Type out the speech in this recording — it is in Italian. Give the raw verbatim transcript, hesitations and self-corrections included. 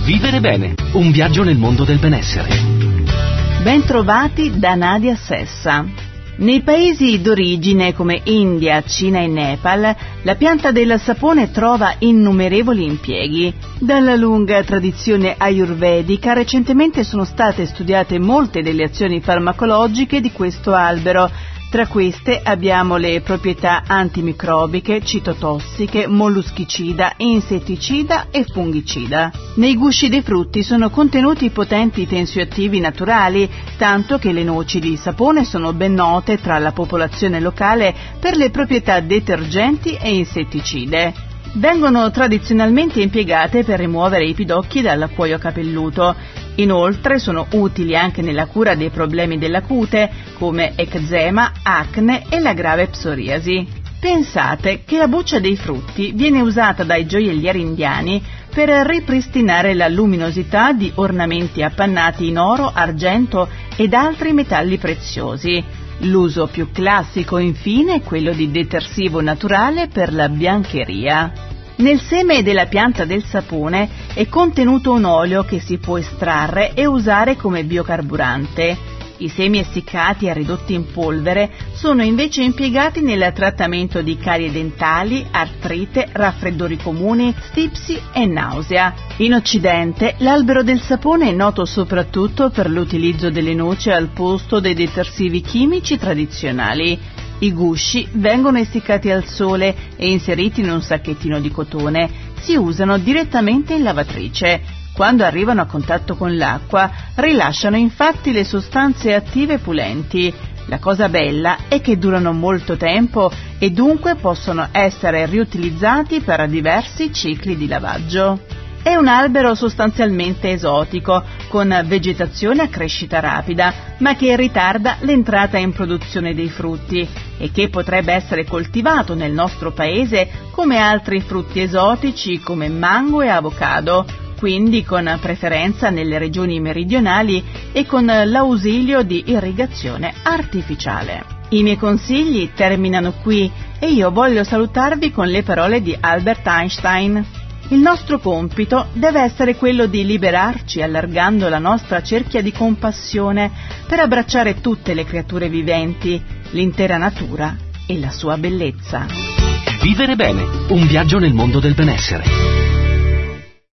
Vivere bene, un viaggio nel mondo del benessere. Bentrovati da Nadia Sessa. Nei paesi d'origine come India, Cina e Nepal, la pianta del sapone trova innumerevoli impieghi. Dalla lunga tradizione ayurvedica, recentemente sono state studiate molte delle azioni farmacologiche di questo albero. Tra queste abbiamo le proprietà antimicrobiche, citotossiche, molluschicida, insetticida e fungicida. Nei gusci dei frutti sono contenuti potenti tensioattivi naturali, tanto che le noci di sapone sono ben note tra la popolazione locale per le proprietà detergenti e insetticide. Vengono tradizionalmente impiegate per rimuovere i pidocchi dal cuoio capelluto. Inoltre sono utili anche nella cura dei problemi della cute, come eczema, acne e la grave psoriasi. Pensate che la buccia dei frutti viene usata dai gioiellieri indiani per ripristinare la luminosità di ornamenti appannati in oro, argento ed altri metalli preziosi. L'uso più classico, infine, è quello di detersivo naturale per la biancheria. Nel seme della pianta del sapone è contenuto un olio che si può estrarre e usare come biocarburante. I semi essiccati e ridotti in polvere sono invece impiegati nel trattamento di carie dentali, artrite, raffreddori comuni, stipsi e nausea. In Occidente l'albero del sapone è noto soprattutto per l'utilizzo delle noci al posto dei detersivi chimici tradizionali. I gusci vengono essiccati al sole e inseriti in un sacchettino di cotone. Si usano direttamente in lavatrice. Quando arrivano a contatto con l'acqua, rilasciano infatti le sostanze attive pulenti. La cosa bella è che durano molto tempo e dunque possono essere riutilizzati per diversi cicli di lavaggio. È un albero sostanzialmente esotico, con vegetazione a crescita rapida, ma che ritarda l'entrata in produzione dei frutti e che potrebbe essere coltivato nel nostro paese come altri frutti esotici come mango e avocado, quindi con preferenza nelle regioni meridionali e con l'ausilio di irrigazione artificiale. I miei consigli terminano qui e io voglio salutarvi con le parole di Albert Einstein. Il nostro compito deve essere quello di liberarci allargando la nostra cerchia di compassione per abbracciare tutte le creature viventi, l'intera natura e la sua bellezza. Vivere bene, un viaggio nel mondo del benessere.